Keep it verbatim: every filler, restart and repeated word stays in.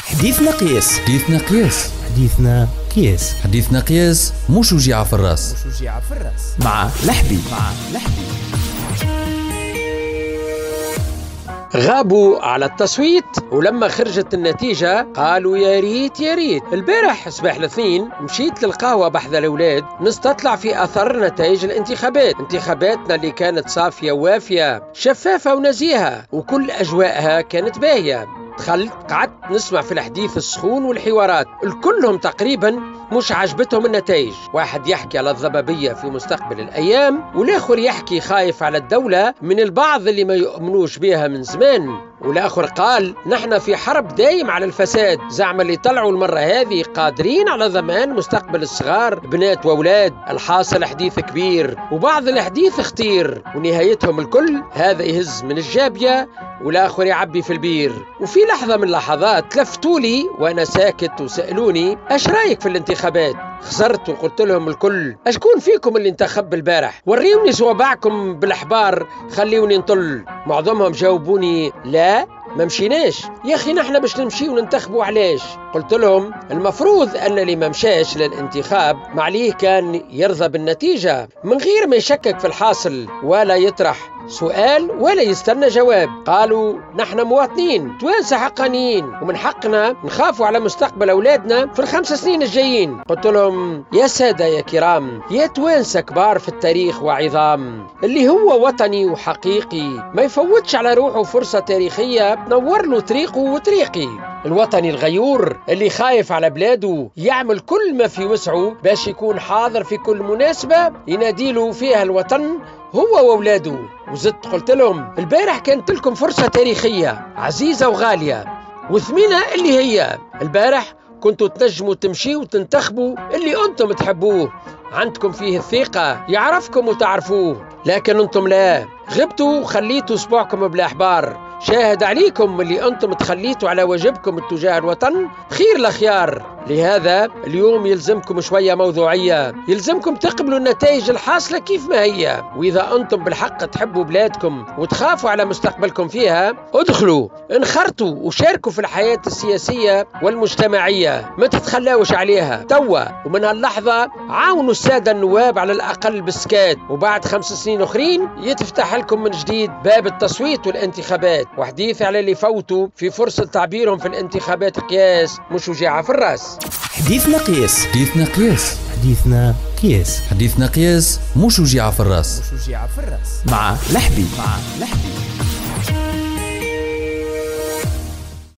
حديثنا قياس. حديثنا قياس. حديثنا قياس. حديثنا قياس مش وجيعة في الراس. مش وجيعة في الراس. مع لحبي. مع لحبي. غابوا على التصويت، ولما خرجت النتيجة قالوا يا ريت يا ريت. البارح صباح الاثنين مشيت للقهوة بحذا الأولاد نستطلع في أثر نتائج الانتخابات. انتخاباتنا اللي كانت صافية وافية شفافة ونزيهة وكل أجواءها كانت باهية. دخلت قعدت نسمع في الحديث السخون والحوارات، الكلهم تقريبا مش عجبتهم النتائج. واحد يحكي على الضبابية في مستقبل الأيام، والآخر يحكي خايف على الدولة من البعض اللي ما يؤمنوش بها من زمان، والآخر قال نحن في حرب دايم على الفساد. زعم اللي طلعوا المرة هذه قادرين على ضمان مستقبل الصغار بنات وأولاد. الحاصل حديث كبير وبعض الحديث اختير، ونهايتهم الكل هذا يهز من الجابية والآخر يعبي في البير. وفي لحظة من اللحظات لفتولي وأنا ساكت وسألوني ايش رايك في الانتخابات؟ خسرت وقلت لهم الكل اشكون فيكم اللي انتخب البارح؟ وريوني صوابعكم بالأحبار خليوني نطل. معظمهم جاوبوني لا ما مشيناش يا أخي، نحن باش نمشي وننتخبوا علاش؟ قلت لهم المفروض أن اللي ما مشاش للانتخاب معليه كان يرضى بالنتيجة من غير ما يشكك في الحاصل ولا يطرح سؤال ولا يستنى جواب. قالوا نحن مواطنين توانسة حقانيين ومن حقنا نخافوا على مستقبل أولادنا في الخمس سنين الجايين. قلت لهم يا سادة يا كرام، يا توانسة كبار في التاريخ وعظام، اللي هو وطني وحقيقي ما يفوتش على روحه فرصة تاريخية تنور له طريقه وطريقي. الوطني الغيور اللي خايف على بلاده يعمل كل ما في وسعه باش يكون حاضر في كل مناسبة يناديله فيها الوطن هو وأولاده. وزدت قلت لهم البارح كانت لكم فرصة تاريخية عزيزة وغالية وثمينة، اللي هي البارح كنتوا تنجموا تمشيوا وتنتخبوا اللي أنتم تحبوه، عندكم فيه الثقة يعرفكم وتعرفوه. لكن أنتم لا، غبتوا وخليتوا أسبوعكم بلا أحبار. شاهد عليكم اللي أنتم تخليتوا على واجبكم تجاه الوطن خير الأخيار. لهذا اليوم يلزمكم شوية موضوعية، يلزمكم تقبلوا النتائج الحاصلة كيف ما هي. وإذا أنتم بالحق تحبوا بلادكم وتخافوا على مستقبلكم فيها، ادخلوا انخرطوا وشاركوا في الحياة السياسية والمجتمعية، ما تتخلاوش عليها توا. ومن هاللحظة عاونوا السادة النواب على الأقل بالسكات، وبعد خمس سنين أخرين يتفتح لكم من جديد باب التصويت والانتخابات. وحديث على اللي فوتوا في فرصة تعبيرهم في الانتخابات قياس مش وجيعة في الراس. حديثنا قياس. حديثنا قياس. حديثنا قياس. حديثنا قياس مش وجيعة في الراس. مش وجيعة في الراس. مع لحبي. مع لحبي.